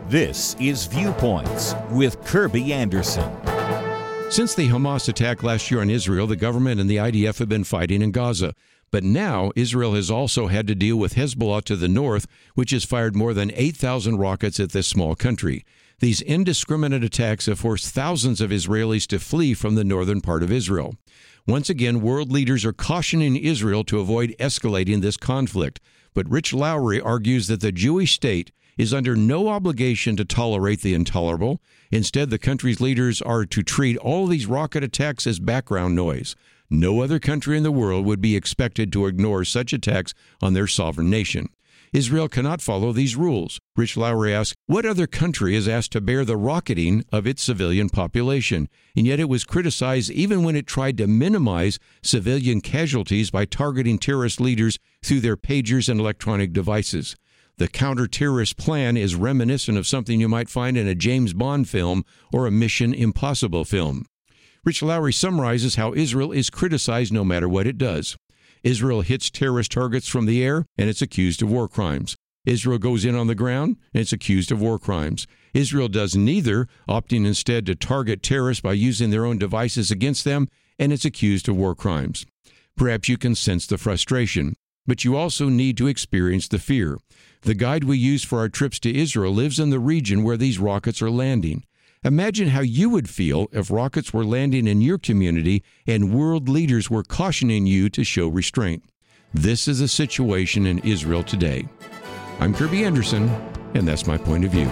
This is Viewpoints with Kirby Anderson. Since the Hamas attack last year on Israel, the government and the IDF have been fighting in Gaza. But now Israel has also had to deal with Hezbollah to the north, which has fired more than 8,000 rockets at this small country. These indiscriminate attacks have forced thousands of Israelis to flee from the northern part of Israel. Once again, world leaders are cautioning Israel to avoid escalating this conflict. But Rich Lowry argues that the Jewish state is under no obligation to tolerate the intolerable. Instead, the country's leaders are to treat all these rocket attacks as background noise. No other country in the world would be expected to ignore such attacks on their sovereign nation. Israel cannot follow these rules. Rich Lowry asks, what other country is asked to bear the rocketing of its civilian population? And yet it was criticized even when it tried to minimize civilian casualties by targeting terrorist leaders through their pagers and electronic devices. The counter-terrorist plan is reminiscent of something you might find in a James Bond film or a Mission Impossible film. Rich Lowry summarizes how Israel is criticized no matter what it does. Israel hits terrorist targets from the air, and it's accused of war crimes. Israel goes in on the ground, and it's accused of war crimes. Israel does neither, opting instead to target terrorists by using their own devices against them, and it's accused of war crimes. Perhaps you can sense the frustration, but you also need to experience the fear. The guide we use for our trips to Israel lives in the region where these rockets are landing. Imagine how you would feel if rockets were landing in your community and world leaders were cautioning you to show restraint. This is the situation in Israel today. I'm Kirby Anderson, and that's my point of view.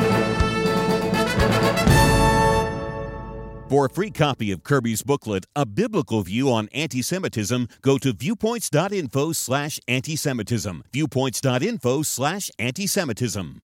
For a free copy of Kirby's booklet, A Biblical View on Anti-Semitism, go to viewpoints.info/antisemitism. Viewpoints.info/antisemitism.